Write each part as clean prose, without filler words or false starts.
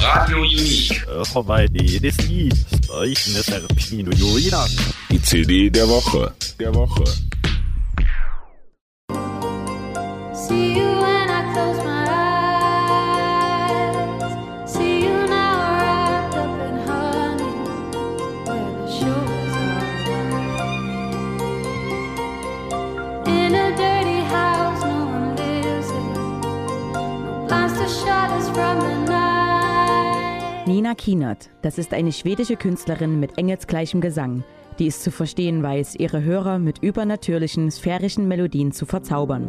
Radio Unique. Jedes Lied. Speichen ist Pino Jurina. Die CD der Woche. See you when I close my eyes. See you now wrapped up in honey, where the shores are. In a dirty house, no one lives in. No plans to shut us from the night. Nina Kienert, das ist eine schwedische Künstlerin mit engelsgleichem Gesang, die es zu verstehen weiß, ihre Hörer mit übernatürlichen, sphärischen Melodien zu verzaubern.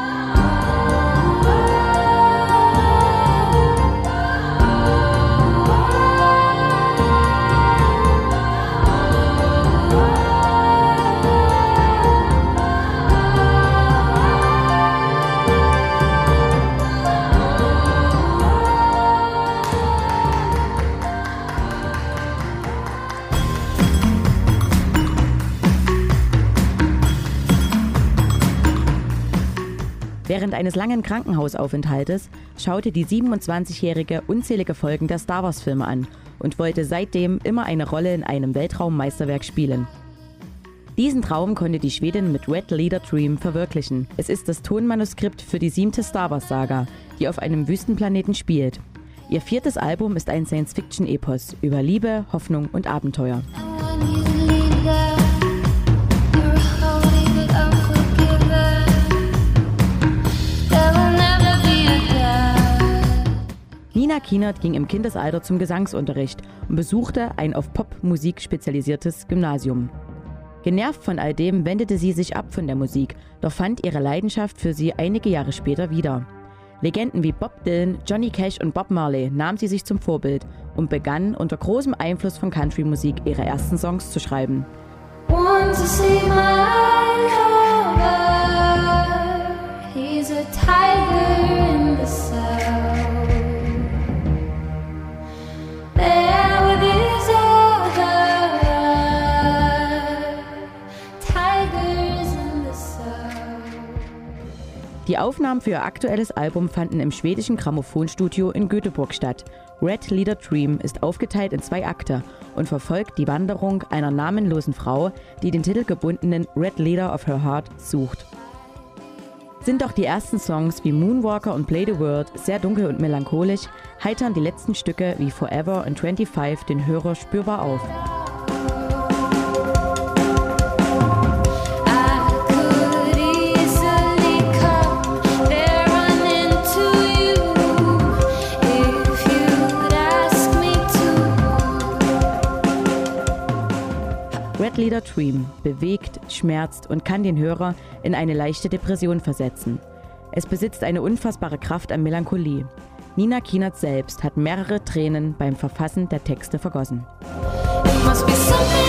Während eines langen Krankenhausaufenthaltes schaute die 27-Jährige unzählige Folgen der Star Wars-Filme an und wollte seitdem immer eine Rolle in einem Weltraummeisterwerk spielen. Diesen Traum konnte die Schwedin mit Red Leader Dream verwirklichen. Es ist das Tonmanuskript für die 7. Star Wars-Saga, die auf einem Wüstenplaneten spielt. Ihr 4. Album ist ein Science-Fiction-Epos über Liebe, Hoffnung und Abenteuer. Nina Kienert ging im Kindesalter zum Gesangsunterricht und besuchte ein auf Popmusik spezialisiertes Gymnasium. Genervt von all dem wendete sie sich ab von der Musik, doch fand ihre Leidenschaft für sie einige Jahre später wieder. Legenden wie Bob Dylan, Johnny Cash und Bob Marley nahm sie sich zum Vorbild und begann unter großem Einfluss von Country-Musik ihre ersten Songs zu schreiben. Want to see my cover? He's a tiger in the cell. There with his other tigers in the cell. Die Aufnahmen für ihr aktuelles Album fanden im schwedischen Grammophonstudio in Göteborg statt. Red Leader Dream ist aufgeteilt in 2 Akte und verfolgt die Wanderung einer namenlosen Frau, die den titelgebundenen Red Leader of Her Heart sucht. Sind doch die ersten Songs wie Moonwalker und Play the World sehr dunkel und melancholisch, heitern die letzten Stücke wie Forever und 25 den Hörer spürbar auf. Red Leader Dream bewegt, schmerzt und kann den Hörer in eine leichte Depression versetzen. Es besitzt eine unfassbare Kraft an Melancholie. Nina Kienert selbst hat mehrere Tränen beim Verfassen der Texte vergossen. It must be something